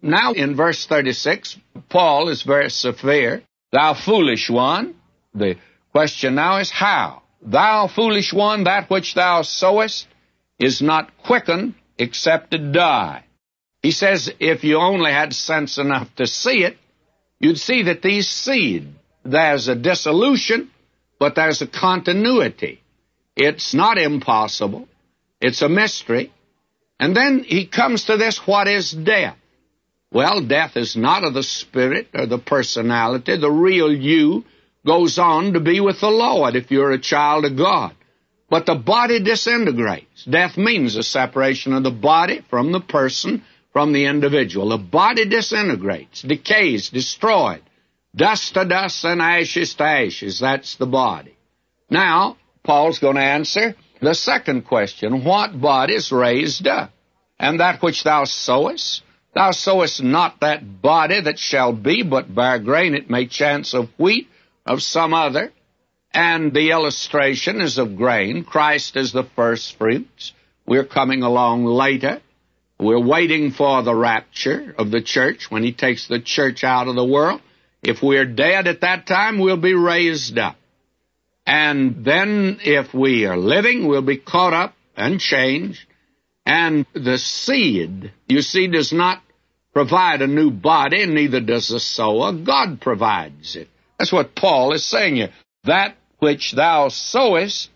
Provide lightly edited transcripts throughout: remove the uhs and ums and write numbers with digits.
Now in verse 36, Paul is very severe. Thou foolish one. The question now is how? Thou foolish one, that which thou sowest is not quickened except to die. He says if you only had sense enough to see it, you'd see that these seed, there's a dissolution, but there's a continuity. It's not impossible. It's a mystery. And then he comes to this, what is death? Well, death is not of the spirit or the personality. The real you goes on to be with the Lord if you're a child of God. But the body disintegrates. Death means a separation of the body from the person, from the individual. The body disintegrates, decays, destroyed. Dust to dust and ashes to ashes. That's the body. Now, Paul's going to answer the second question. What body is raised up? And that which thou sowest not that body that shall be, but bear grain, it may chance of wheat, of some other. And the illustration is of grain. Christ is the first fruits. We're coming along later. We're waiting for the rapture of the church when he takes the church out of the world. If we're dead at that time, we'll be raised up. And then if we are living, we'll be caught up and changed. And the seed, you see, does not provide a new body, neither does the sower. God provides it. That's what Paul is saying here. That which thou sowest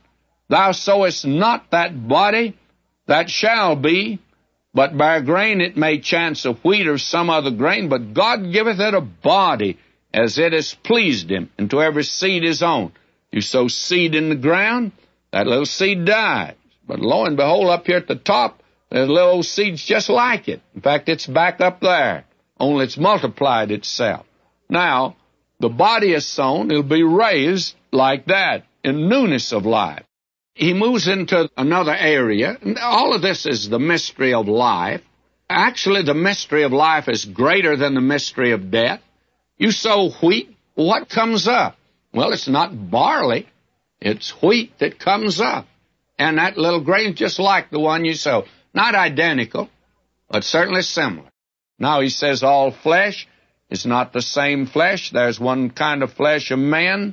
not that body that shall be, but bear grain it may chance of wheat or some other grain, but God giveth it a body as it has pleased him, and to every seed his own. You sow seed in the ground, that little seed dies. But lo and behold, up here at the top, there's little old seeds just like it. In fact, it's back up there, only it's multiplied itself. Now, the body is sown, it'll be raised like that, in newness of life. He moves into another area. All of this is the mystery of life. Actually, the mystery of life is greater than the mystery of death. You sow wheat, what comes up? Well, it's not barley. It's wheat that comes up. And that little grain just like the one you sow. Not identical, but certainly similar. Now he says all flesh is not the same flesh. There's one kind of flesh of man,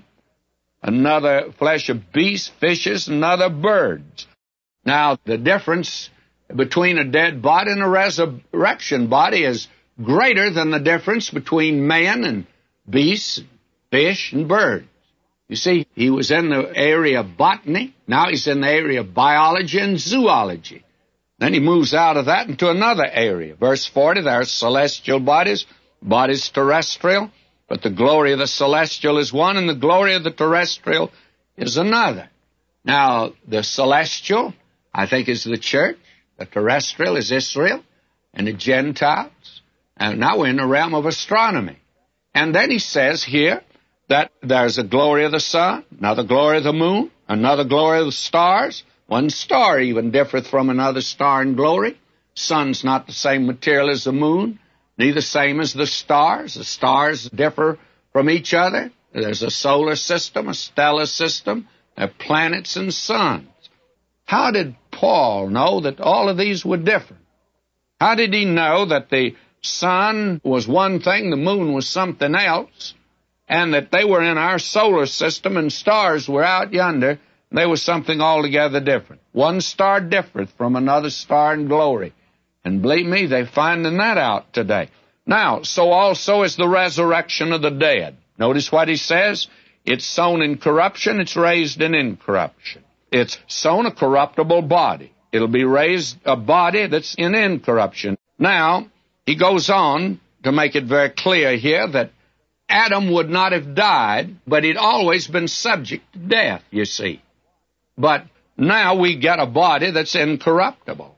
another flesh of beasts, fishes, and other birds. Now, the difference between a dead body and a resurrection body is greater than the difference between man and beasts, fish, and birds. You see, he was in the area of botany. Now he's in the area of biology and zoology. Then he moves out of that into another area. Verse 40, there are celestial bodies, bodies terrestrial, but the glory of the celestial is one, and the glory of the terrestrial is another. Now, the celestial, I think, is the church. The terrestrial is Israel and the Gentiles. And now we're in the realm of astronomy. And then he says here that there's a glory of the sun, another glory of the moon, another glory of the stars. One star even differeth from another star in glory. Sun's not the same material as the moon, neither same as the stars. The stars differ from each other. There's a solar system, a stellar system, there are planets and suns. How did Paul know that all of these were different? How did he know that the sun was one thing, the moon was something else, and that they were in our solar system and stars were out yonder? They were something altogether different. One star differeth from another star in glory. And believe me, they're finding that out today. Now, so also is the resurrection of the dead. Notice what he says. It's sown in corruption, it's raised in incorruption. It's sown a corruptible body. It'll be raised a body that's in incorruption. Now, he goes on to make it very clear here that Adam would not have died, but he'd always been subject to death, you see. But now we get a body that's incorruptible.